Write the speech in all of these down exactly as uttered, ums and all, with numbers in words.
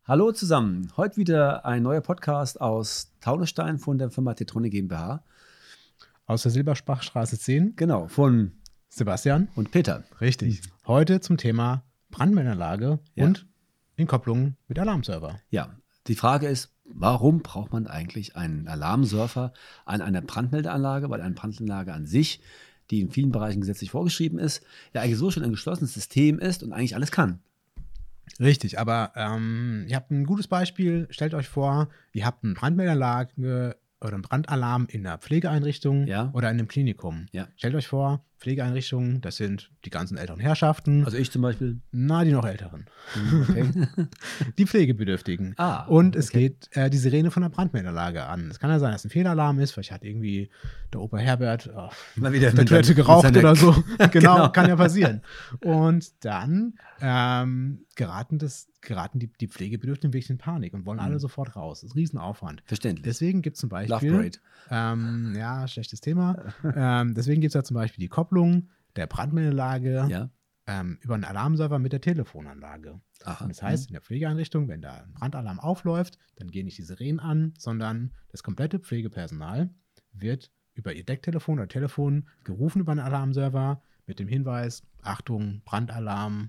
Hallo zusammen, heute wieder ein neuer Podcast aus Taunusstein von der Firma Tetronic GmbH. Aus der Silbersbachstraße zehn. Genau, von Sebastian und Peter. Richtig. Heute zum Thema Brandmeldeanlage Ja. und in Kopplung mit Alarmserver. Ja, die Frage ist, warum braucht man eigentlich einen Alarmsurfer an einer Brandmeldeanlage? Weil eine Brandmeldeanlage an sich, die in vielen Bereichen gesetzlich vorgeschrieben ist, ja eigentlich so schon ein geschlossenes System ist und eigentlich alles kann. Richtig, aber ähm, ihr habt ein gutes Beispiel. Stellt euch vor, ihr habt eine Brandmeldeanlage oder einen Brandalarm in einer Pflegeeinrichtung Ja. oder in einem Klinikum. Ja. Stellt euch vor, Pflegeeinrichtungen, das sind die ganzen älteren Herrschaften. Also ich zum Beispiel. Na, die noch älteren. Okay. Die Pflegebedürftigen. Ah, und es okay. geht äh, die Sirene von der Brandmeldeanlage an. Es kann ja sein, dass ein Fehlalarm ist. Vielleicht hat irgendwie der Opa Herbert oh, Mal wieder auf der mit Toilette seiner- geraucht mit seiner- oder so. genau, Genau. kann ja passieren. Und dann ähm, geraten, das, geraten die, die Pflegebedürftigen wirklich in Panik und wollen alle sofort raus. Das ist ein Riesenaufwand. Verständlich. Deswegen gibt es zum Love Beispiel, Parade. ähm, ja, schlechtes Thema. ähm, deswegen gibt es da zum Beispiel die Kopplung der Brandmeldeanlage Ja. ähm, über einen Alarmserver mit der Telefonanlage. Aha. Und das heißt, in der Pflegeeinrichtung, wenn da ein Brandalarm aufläuft, dann gehen nicht die Sirenen an, sondern das komplette Pflegepersonal wird über ihr Decktelefon oder Telefon gerufen über einen Alarmserver mit dem Hinweis, Achtung, Brandalarm,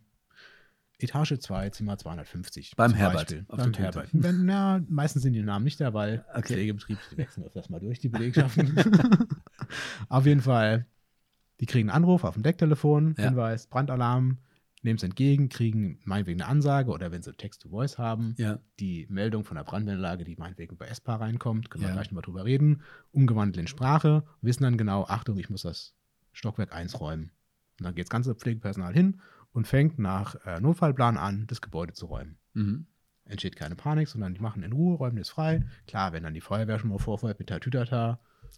Etage zwei, Zimmer zweihundertfünfzig. Beim zum Herbert, Beispiel. auf Beim dem Herbert. Wenn, na, meistens sind die Namen nicht da, weil Okay. Pflegebetrieb, die wechseln öfters mal durch, die Belegschaften. Auf jeden Fall, die kriegen einen Anruf auf dem Decktelefon, Ja. Hinweis, Brandalarm, nehmen es entgegen, kriegen meinetwegen eine Ansage oder wenn sie Text-to-Voice haben, Ja. die Meldung von der Brandmeldeanlage, die meinetwegen bei S P A reinkommt, können Ja. wir gleich nochmal drüber reden, umgewandelt in Sprache, wissen dann genau, Achtung, ich muss das Stockwerk eins räumen. Und dann geht das ganze Pflegepersonal hin und fängt nach äh, Notfallplan an, das Gebäude zu räumen. Mhm. Entsteht keine Panik, sondern die machen in Ruhe, räumen das frei. Klar, wenn dann die Feuerwehr schon mal vorfeuert mit Tatütata,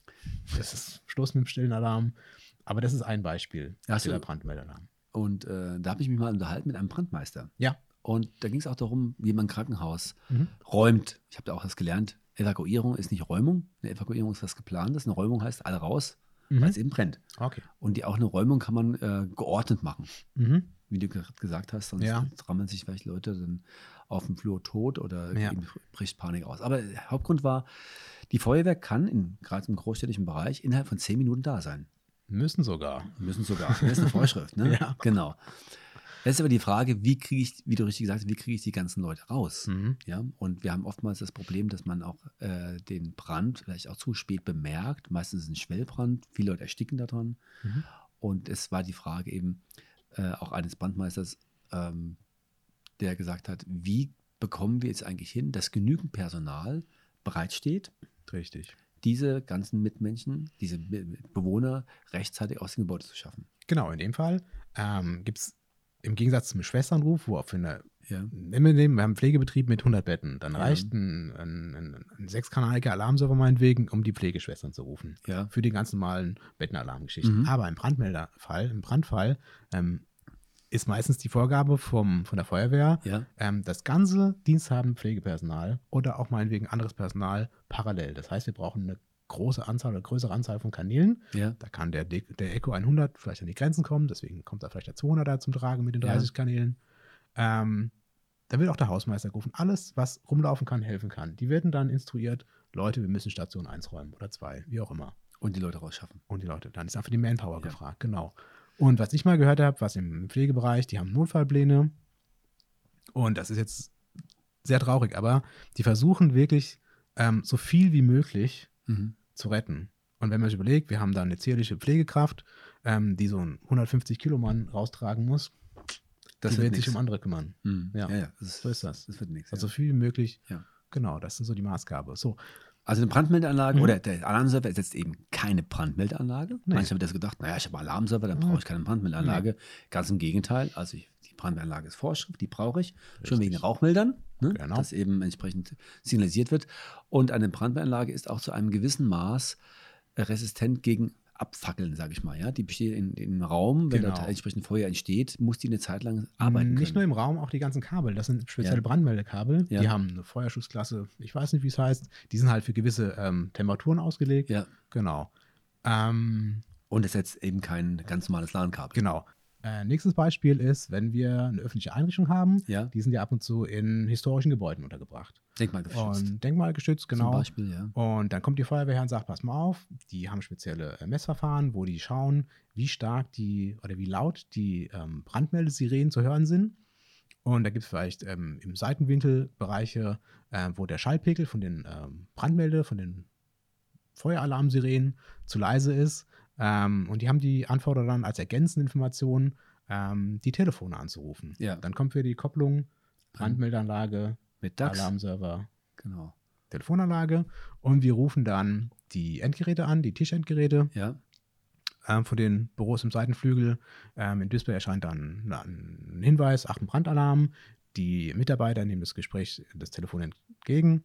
das ist Schluss mit dem stillen Alarm. Aber das ist ein Beispiel Ach so. für der Brandmeldealarm. Und äh, da habe ich mich mal unterhalten mit einem Brandmeister. Ja. Und da ging es auch darum, wie man ein Krankenhaus Mhm. räumt. Ich habe da auch das gelernt. Evakuierung ist nicht Räumung. Eine Evakuierung ist was Geplantes. Eine Räumung heißt alle raus, Mhm. weil es eben brennt. Okay. Und die, auch eine Räumung kann man äh, geordnet machen. Mhm. Wie du gerade gesagt hast, sonst Ja. rammeln sich vielleicht Leute dann auf dem Flur tot oder Ja. eben bricht Panik aus. Aber der Hauptgrund war, die Feuerwehr kann in, gerade im großstädtischen Bereich innerhalb von zehn Minuten da sein. Müssen sogar. Müssen sogar. Das ist eine Vorschrift, ne? Ja. Genau. Jetzt ist aber die Frage, wie kriege ich, wie du richtig gesagt hast, wie kriege ich die ganzen Leute raus? Mhm. Ja, und wir haben oftmals das Problem, dass man auch äh, den Brand vielleicht auch zu spät bemerkt. Meistens ist es ein Schwellbrand, viele Leute ersticken daran. Mhm. Und es war die Frage eben äh, auch eines Brandmeisters, ähm, der gesagt hat, wie bekommen wir jetzt eigentlich hin, dass genügend Personal bereitsteht, Richtig. diese ganzen Mitmenschen, diese Be- Bewohner rechtzeitig aus dem Gebäude zu schaffen. Genau, in dem Fall ähm, gibt es im Gegensatz zum Schwesternruf, wo auch für eine, Ja. nehmen wir den, wir haben einen Pflegebetrieb mit hundert Betten, dann Ja. reicht ein, ein, ein, ein sechskanaliger Alarmserver meinetwegen, um die Pflegeschwestern zu rufen. Ja. Für die ganz normalen Bettenalarmgeschichten. Mhm. Aber im Brandmelderfall, im Brandfall, ähm, ist meistens die Vorgabe vom, von der Feuerwehr, Ja. ähm, das ganze diensthabende Pflegepersonal oder auch meinetwegen anderes Personal parallel. Das heißt, wir brauchen eine große Anzahl oder größere Anzahl von Kanälen. Ja. Da kann der, De- der Echo hundert vielleicht an die Grenzen kommen, deswegen kommt da vielleicht der zweihunderter zum Tragen mit den Ja. dreißig Kanälen. Ähm, da wird auch der Hausmeister gerufen. Alles, was rumlaufen kann, helfen kann. Die werden dann instruiert, Leute, wir müssen Station eins räumen oder zwei, wie auch immer. Und die Leute rausschaffen. Und die Leute, dann ist einfach die Manpower Ja. gefragt, genau. Und was ich mal gehört habe, was im Pflegebereich, die haben Notfallpläne und das ist jetzt sehr traurig, aber die versuchen wirklich ähm, so viel wie möglich Mhm. zu retten. Und wenn man sich überlegt, wir haben da eine zierliche Pflegekraft, ähm, die so einen hundertfünfzig Kilo Mann raustragen muss, Das die wird wird sich nix. um andere kümmern. Mhm. Ja. Ja, ja, das ist, So ist das. Das wird nichts. Also Ja. so viel wie möglich. Ja. Genau, das sind so die Maßgabe. So, Also eine Brandmeldeanlage Mhm. oder der Alarmserver ersetzt eben keine Brandmeldeanlage. Nee. Manche haben das gedacht, naja, ich habe einen Alarmserver, dann Mhm. brauche ich keine Brandmeldeanlage. Ganz im Gegenteil. Also ich, die Brandmeldeanlage ist Vorschrift, die brauche ich. Schon wegen Richtig. Rauchmeldern, ne? Genau. Dass eben entsprechend signalisiert wird. Und eine Brandmeldeanlage ist auch zu einem gewissen Maß äh, resistent gegen Abfackeln, sage ich mal. Ja? Die besteht in, in einem Raum, wenn Genau. dort entsprechend Feuer entsteht, muss die eine Zeit lang arbeiten Nicht nur können. im Raum, auch die ganzen Kabel. Das sind spezielle Ja. Brandmeldekabel. Ja. Die haben eine Feuerschutzklasse, ich weiß nicht, wie es heißt. Die sind halt für gewisse ähm, Temperaturen ausgelegt. Ja. Genau. Ähm, Und es setzt eben kein ganz normales LAN-Kabel. genau. Äh, nächstes Beispiel ist, wenn wir eine öffentliche Einrichtung haben, Ja. die sind ja ab und zu in historischen Gebäuden untergebracht. Denkmalgeschützt. Und denkmalgeschützt, genau. Zum Beispiel, ja. Und dann kommt die Feuerwehr her und sagt, pass mal auf, die haben spezielle äh, Messverfahren, wo die schauen, wie stark die oder wie laut die ähm, Brandmeldesirenen zu hören sind. Und da gibt es vielleicht ähm, im Seitenwinkel Bereiche, äh, wo der Schallpegel von den ähm, Brandmelde, von den Feueralarmsirenen zu leise ist. Ähm, und die haben die Anforderer dann als ergänzende Information, ähm, die Telefone anzurufen. Ja. Dann kommt für die Kopplung Brandmeldeanlage, Mit D A X. Alarmserver, Genau. Telefonanlage. Und wir rufen dann die Endgeräte an, die Tischendgeräte Ja. ähm, von den Büros im Seitenflügel. Ähm, Im Display erscheint dann na, ein Hinweis, Achtung, Brandalarm. Die Mitarbeiter nehmen das Gespräch, das Telefon entgegen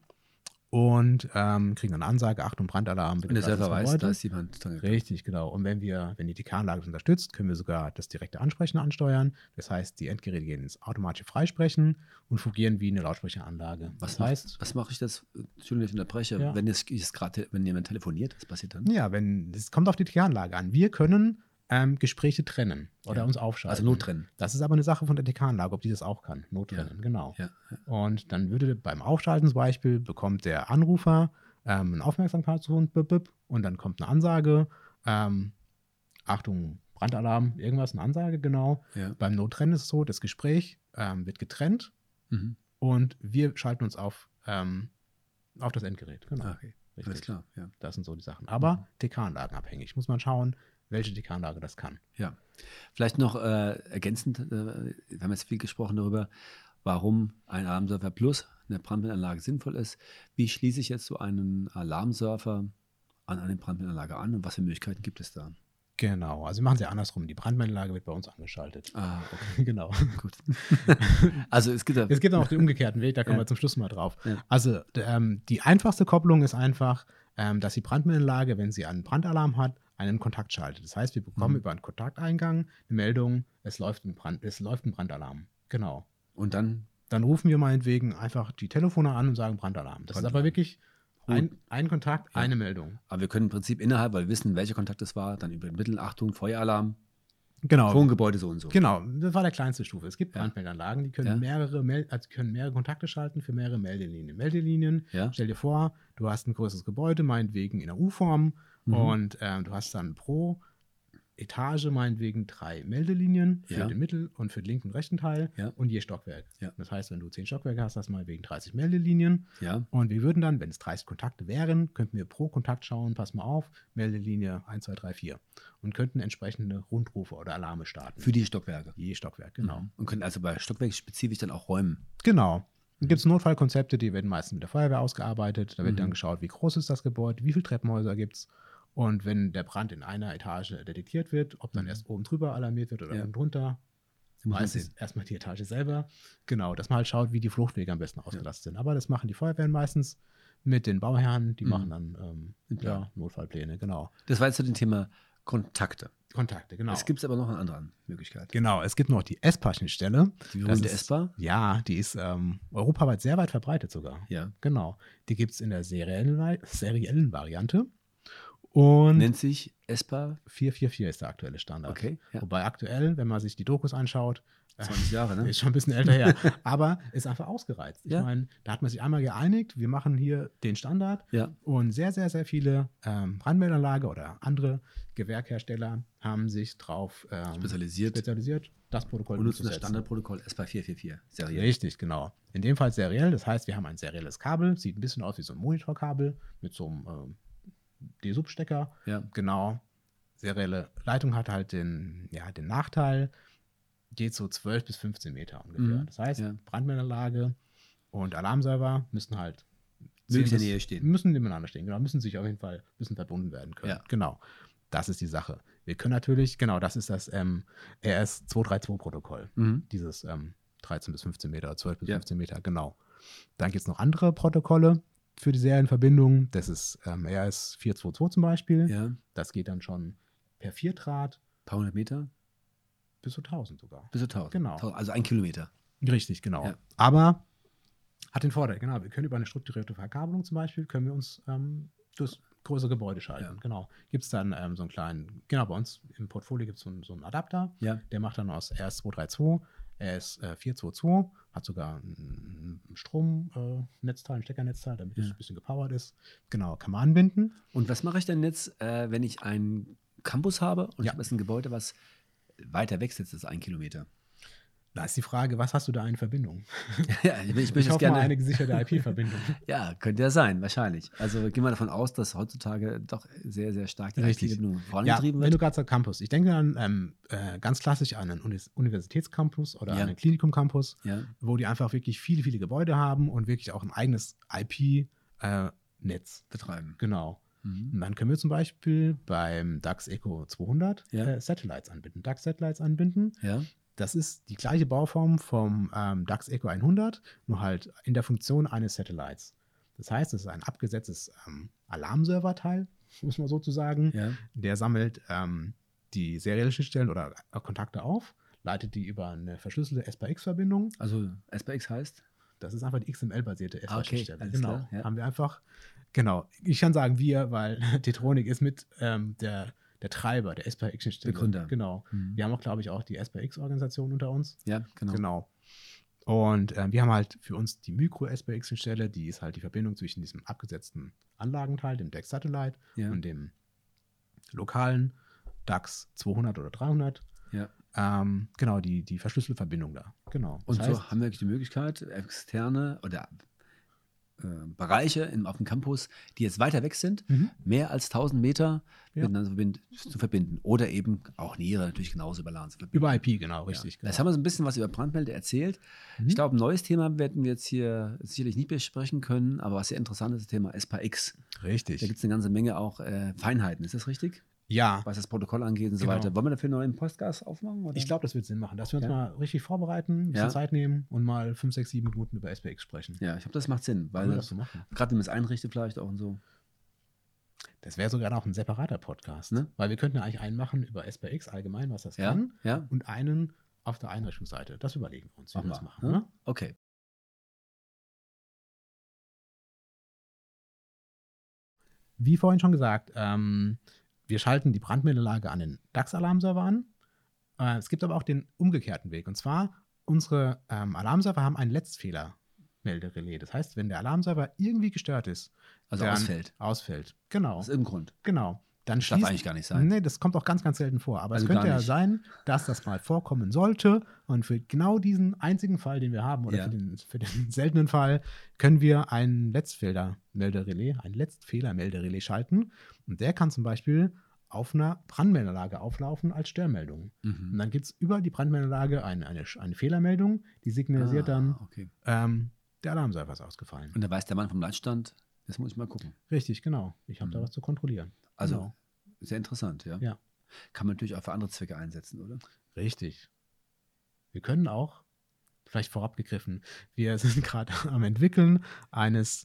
und ähm, kriegen eine Ansage, Achtung, Brandalarm. Und der Server weiß, da ist jemand dran gekommen. Richtig, genau. Und wenn wir, wenn die T K-Anlage das unterstützt, können wir sogar das direkte Ansprechen ansteuern. Das heißt, die Endgeräte gehen ins automatische Freisprechen und fungieren wie eine Lautsprecheranlage. Was, das macht, heißt, was mache ich das? Entschuldigung, ich unterbreche. Ja. Wenn, es, es grad, wenn jemand telefoniert, was passiert dann? ja, wenn, es kommt auf die T K-Anlage an. Wir können ähm, Gespräche trennen oder Ja. uns aufschalten. Also Nottrennen. Das ist aber eine Sache von der T K-Anlage, ob die das auch kann. Nottrennen, Ja. genau. Ja. Ja. Und dann würde beim Aufschalten zum Beispiel, bekommt der Anrufer ähm, einen Aufmerksamkeitston, bip, bip, und dann kommt eine Ansage, ähm, Achtung, Brandalarm, irgendwas, eine Ansage, genau. Ja. Beim Nottrennen ist es so, das Gespräch ähm, wird getrennt Mhm. und wir schalten uns auf, ähm, auf das Endgerät. Genau. Ah, okay. Alles klar. Ja. Das sind so die Sachen. Aber Mhm. T K-Anlagen abhängig. Muss man schauen, welche T K-Anlage das kann. Ja. Vielleicht noch äh, ergänzend, äh, wir haben jetzt viel gesprochen darüber, warum ein Alarmsurfer plus eine Brandmeldeanlage sinnvoll ist. Wie schließe ich jetzt so einen Alarmsurfer an eine Brandmeldeanlage an und was für Möglichkeiten gibt es da? Genau, also wir machen es ja andersrum. Die Brandmeldeanlage wird bei uns angeschaltet. Ah, okay. Genau. Gut. Also es gibt ja, Es gibt auch den umgekehrten Weg, da kommen Ja. wir zum Schluss mal drauf. Ja. Also d- ähm, die einfachste Kopplung ist einfach, ähm, dass die Brandmeldeanlage, wenn sie einen Brandalarm hat, einen Kontakt schaltet. Das heißt, wir bekommen Mhm. über einen Kontakteingang eine Meldung, es läuft ein, Brand, es läuft ein Brandalarm. Genau. und dann Dann rufen wir meinetwegen einfach die Telefone an und sagen Brandalarm. Das ist aber Brandalarm. wirklich ein, Und- ein Kontakt, Ja. eine Meldung. Aber wir können im Prinzip innerhalb, weil wir wissen, welcher Kontakt es war, dann übermitteln, Achtung, Feueralarm, Genau. Wohngebäude so und so. Genau, das war der kleinste Stufe. Es gibt Ja. Brandmeldeanlagen, die können, Ja. mehrere Mel also können mehrere Kontakte schalten für mehrere Meldelinien. Meldelinien, Ja. stell dir vor, du hast ein größeres Gebäude, meinetwegen in der U-Form, Mhm. und ähm, du hast dann pro Etage meinetwegen drei Meldelinien für Ja. den Mittel- und für den linken und rechten Teil Ja. und je Stockwerk. Ja. Das heißt, wenn du zehn Stockwerke hast, hast du meinetwegen dreißig Meldelinien. Ja. Und wir würden dann, wenn es dreißig Kontakte wären, könnten wir pro Kontakt schauen, pass mal auf, Meldelinie eins, zwei, drei, vier. Und könnten entsprechende Rundrufe oder Alarme starten. Für die Stockwerke. je Stockwerk, genau. Mhm. Und können also bei Stockwerk spezifisch dann auch räumen. Genau. Dann gibt es Notfallkonzepte, die werden meistens mit der Feuerwehr ausgearbeitet. Da wird Mhm. dann geschaut, wie groß ist das Gebäude, wie viele Treppenhäuser gibt es. Und wenn der Brand in einer Etage detektiert wird, ob dann Mhm. erst oben drüber alarmiert wird oder Ja. unten drunter, Muss man meistens sehen. erstmal die Etage selber. Genau, dass man halt schaut, wie die Fluchtwege am besten ausgelastet sind. Aber das machen die Feuerwehren meistens mit den Bauherren. Die Mhm. machen dann ähm, Den Plan. ja, Notfallpläne, genau. Das war jetzt zu dem Thema Kontakte. Kontakte, genau. Es gibt aber noch eine andere Möglichkeit. Genau, es gibt noch die ESPA-Schnittstelle. Die Das berühmte ist- ESPA? Ja, die ist ähm, europaweit sehr weit verbreitet sogar. Ja. Genau. Die gibt es in der seriellen, Vari- seriellen Variante. Und Nennt sich ESPA. vier vier vier ist der aktuelle Standard. Okay. Ja. Wobei aktuell, wenn man sich die Dokus anschaut, äh, zwanzig Jahre, ne? ist schon ein bisschen älter her, aber ist einfach ausgereizt. Ich Ja. meine, da hat man sich einmal geeinigt, wir machen hier den Standard Ja. und sehr, sehr, sehr viele ähm, Brandmeldeanlage oder andere Gewerkhersteller haben sich drauf ähm, Spezialisiert. spezialisiert, das Protokoll Und nutzen das umzusetzen. Standardprotokoll ESPA vier vier vier. Seriell. Richtig, genau. In dem Fall seriell, das heißt, wir haben ein serielles Kabel, sieht ein bisschen aus wie so ein Monitorkabel mit so einem ähm, D-Sub-Stecker. Ja. Genau. Serielle Leitung hat halt den, ja, den Nachteil, geht so zwölf bis fünfzehn Meter ungefähr. Mhm, Das heißt, ja. Brandmeldeanlage und Alarmserver müssen halt Möglichst in der zehn Nähe bis- stehen. Müssen nebeneinander stehen, genau. Müssen sich auf jeden Fall müssen verbunden werden können. Ja. Genau. Das ist die Sache. Wir können natürlich, genau, das ist das ähm, R S zweihundertvierunddreißig-Protokoll. Mhm. Dieses ähm, dreizehn bis fünfzehn Meter, zwölf bis Ja. fünfzehn Meter, genau. Dann gibt es noch andere Protokolle für die Serienverbindung. Das ist ähm, R S vierhundertzweiundzwanzig zum Beispiel. Ja. Ein Das geht dann schon per vier Draht paar hundert Meter bis zu tausend sogar. bis zu tausend. Genau. Tausend, also ein Kilometer. Richtig, genau. Ja. Aber hat den Vorteil, genau, wir können über eine strukturierte Verkabelung zum Beispiel, können wir uns ähm, das größere Gebäude schalten. Ja. Genau. Gibt es dann ähm, so einen kleinen, genau, bei uns im Portfolio gibt es so, einen- so einen Adapter, Ja. der macht dann aus R S zwei drei zwei, R S vier zwei zwei, hat sogar ein ein Stromnetzteil, ein Steckernetzteil, damit es Ja. ein bisschen gepowert ist. Genau, kann man anbinden. Und was mache ich denn jetzt, äh, wenn ich einen Campus habe und ich Ja. habe jetzt ein Gebäude, was weiter weg sitzt als ein Kilometer? Da ist die Frage, was hast du da in Verbindung? ja, ich, ich möchte Ich das hoffe gerne. mal eine gesicherte I P-Verbindung. Ja, könnte ja sein, wahrscheinlich. Also gehen wir davon aus, dass heutzutage doch sehr, sehr stark die Richtig. I P-Verbindung Ja, vorangetrieben wenn du wird. gerade sagst Campus, ich denke dann ähm, äh, ganz klassisch an einen Uni Universitätscampus oder Ja. einen Klinikum-Campus, Ja, wo die einfach wirklich viele, viele Gebäude haben und wirklich auch ein eigenes I P-Netz. betreiben. Genau. Mhm. Und dann können wir zum Beispiel beim DAX Eco zweihundert Ja. äh, Satellites anbinden, DAX Satellites anbinden. Ja, Das ist die gleiche Bauform vom ähm, DAX Eco hundert, nur halt in der Funktion eines Satellites. Das heißt, es ist ein abgesetztes ähm, Alarmserver-Teil, muss man sozusagen. ja. Der sammelt ähm, die serielle Schnittstellen oder äh, Kontakte auf, leitet die über eine verschlüsselte S P X-Verbindung. Also S P X heißt? Das ist einfach die X M L-basierte S P Ah, okay, X-Schnittstelle. alles Genau. klar, ja. Haben wir einfach, genau. Ich kann sagen wir, weil Tetronic ist mit ähm, der, der Treiber der S P X-Schnittstelle. Begründer. Genau. Mhm. Wir haben auch, glaube ich, auch die S P X-Organisation unter uns. Ja, genau. Genau. Und ähm, wir haben halt für uns die Micro-S P X-Schnittstelle, die ist halt die Verbindung zwischen diesem abgesetzten Anlagenteil, dem DAX Satellite, Ja. und dem lokalen DAX zweihundert oder dreihundert. Ja. Ähm, genau, die, die verschlüsselte Verbindung da. Genau. Das Und so heißt, haben wir wirklich die Möglichkeit, externe oder äh, Bereiche im, auf dem Campus, die jetzt weiter weg sind, Mhm. mehr als tausend Meter Ja. miteinander verbind, zu verbinden. Oder eben auch nähere natürlich genauso über LAN zu verbinden. über I P, genau, richtig. Ja. Genau. Jetzt haben wir so ein bisschen was über Brandmelder erzählt. Mhm. Ich glaube, ein neues Thema werden wir jetzt hier sicherlich nicht besprechen können, aber was sehr interessant ist, das Thema S P X. Richtig. Da gibt es eine ganze Menge auch äh, Feinheiten. Ist das richtig? Ja, Was das Protokoll angeht und so Genau. weiter. Wollen wir dafür einen neuen Podcast aufmachen? Oder? ich glaube, das wird Sinn machen, dass wir uns Ja. mal richtig vorbereiten, ein bisschen Ja. Zeit nehmen und mal fünf, sechs, sieben Minuten über S P X sprechen. Ja, ich glaube, das macht Sinn, weil Wollen wir das so machen? gerade wenn man es einrichtet vielleicht auch und so. Das wäre sogar auch ein separater Podcast, Ne? weil wir könnten ja eigentlich einen machen über S P X allgemein, was das Ja, kann, ja. und einen auf der Einrichtungsseite. Das überlegen wir uns, wie Machen wir das wir, machen. ne? Ne? Okay. Wie vorhin schon gesagt, ähm, wir schalten die Brandmeldeanlage an den DAX-Alarmserver an. Äh, es gibt aber auch den umgekehrten Weg. Und zwar, unsere ähm, Alarmserver haben ein Letztfehler-Melderelais. Das heißt, wenn der Alarmserver irgendwie gestört ist, Also dann ausfällt. Ausfällt. Genau. Aus irgendeinem Grund. Genau. Dann Das darf schließt, eigentlich gar nicht sein. Nee, das kommt auch ganz, ganz selten vor. Aber Also es könnte gar ja nicht. sein, dass das mal vorkommen sollte. Und für genau diesen einzigen Fall, den wir haben, oder Ja. für, den, für den seltenen Fall, können wir ein Letztfehler-Melderelais, ein Letztfehler-Melderelais schalten. Und der kann zum Beispiel auf einer Brandmeldeanlage auflaufen als Störmeldung. Und Mhm. dann gibt es über die Brandmeldeanlage eine, eine, eine Fehlermeldung, die signalisiert Ah, dann, okay. ähm, der Alarmserver ist ausgefallen. Und da weiß der Mann vom Leitstand, das muss ich mal gucken. Richtig, genau. Ich habe Mhm. da was zu kontrollieren. Also Genau. sehr interessant, ja. Ja. Kann man natürlich auch für andere Zwecke einsetzen, oder? Richtig. Wir können auch, vielleicht vorab gegriffen, wir sind gerade am Entwickeln eines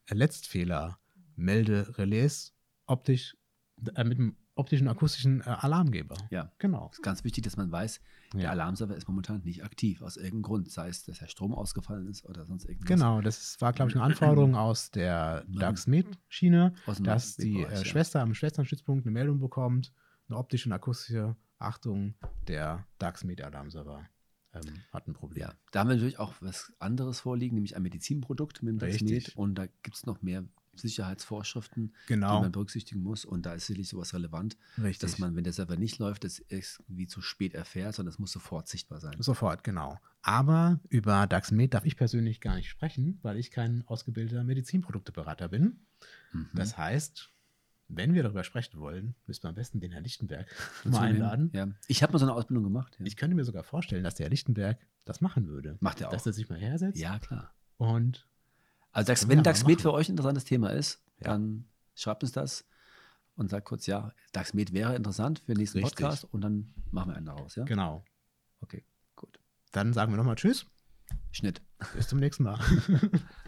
Letztfehler-Melderelais optisch, äh, mit einem optischen akustischen äh, Alarmgeber. Ja. Genau. Es ist ganz wichtig, dass man weiß, der Ja. Alarmserver ist momentan nicht aktiv, aus irgendeinem Grund. Sei es, dass der Strom ausgefallen ist oder sonst irgendwas. Genau, das war, glaube ich, eine Anforderung aus der DAX-Med-Schiene, Aus dem dass die Bereich, äh, ja. Schwester am Schwesternstützpunkt eine Meldung bekommt, eine optische und akustische Achtung, der DAX-Med-Alarmserver ähm, hat ein Problem. Ja, da haben wir natürlich auch was anderes vorliegen, nämlich ein Medizinprodukt mit dem Richtig. Daxmed. Und da gibt es noch mehr Sicherheitsvorschriften, die Genau, man berücksichtigen muss. Und da ist sicherlich sowas relevant, richtig. dass man, wenn der Server nicht läuft, das irgendwie zu spät erfährt, sondern das muss sofort sichtbar sein. Sofort, genau. Aber über DAX-Med darf ich persönlich gar nicht sprechen, weil ich kein ausgebildeter Medizinprodukteberater bin. Mhm. Das heißt, wenn wir darüber sprechen wollen, müssen wir am besten den Herrn Lichtenberg Dazu mal nehmen. einladen. Ja. Ich habe mal so eine Ausbildung gemacht. Ja, Ich könnte mir sogar vorstellen, dass der Herr Lichtenberg das machen würde. Macht er auch. Dass er sich mal hersetzt Ja, klar. und Also Dax, können wenn wir aber Daxmed machen. für euch ein interessantes Thema ist, Ja. dann schreibt uns das und sagt kurz, ja, Daxmed wäre interessant für den nächsten Richtig. Podcast und dann machen wir einen daraus. Ja? genau. Okay, gut. Dann sagen wir nochmal Tschüss. Schnitt. Bis zum nächsten Mal.